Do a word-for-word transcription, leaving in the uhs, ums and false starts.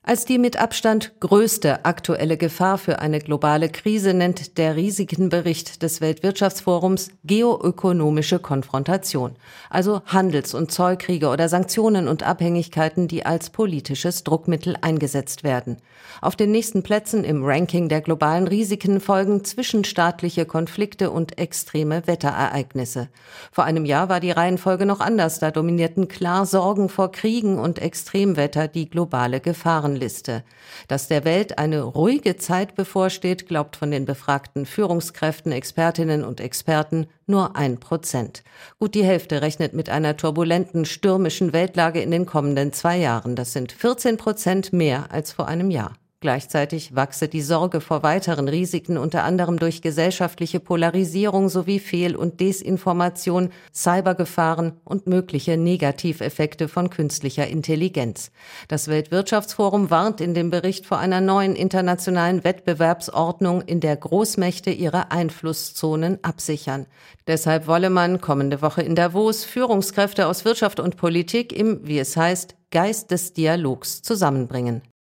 Als die mit Abstand größte aktuelle Gefahr für eine globale Krise nennt der Risikenbericht des Weltwirtschaftsforums geoökonomische Konfrontation, also Handels- und Zollkriege oder Sanktionen und Abhängigkeiten, die als politisches Druckmittel eingesetzt werden. Auf den nächsten Plätzen im Ranking der globalen Risiken folgen zwischenstaatliche Konflikte und extreme Wetterereignisse. Vor einem Jahr war die Reihenfolge noch anders, da dominierten klar Sorgen vor Kriegen und Extremwetter die globale Gefahren. Liste. Dass der Welt eine ruhige Zeit bevorsteht, glaubt von den befragten Führungskräften, Expertinnen und Experten nur ein Prozent. Gut die Hälfte rechnet mit einer turbulenten, stürmischen Weltlage in den kommenden zwei Jahren. Das sind vierzehn Prozent mehr als vor einem Jahr. Gleichzeitig wachse die Sorge vor weiteren Risiken, unter anderem durch gesellschaftliche Polarisierung sowie Fehl- und Desinformation, Cybergefahren und mögliche Negativeffekte von künstlicher Intelligenz. Das Weltwirtschaftsforum warnt in dem Bericht vor einer neuen internationalen Wettbewerbsordnung, in der Großmächte ihre Einflusszonen absichern. Deshalb wolle man kommende Woche in Davos Führungskräfte aus Wirtschaft und Politik im, wie es heißt, Geist des Dialogs zusammenbringen.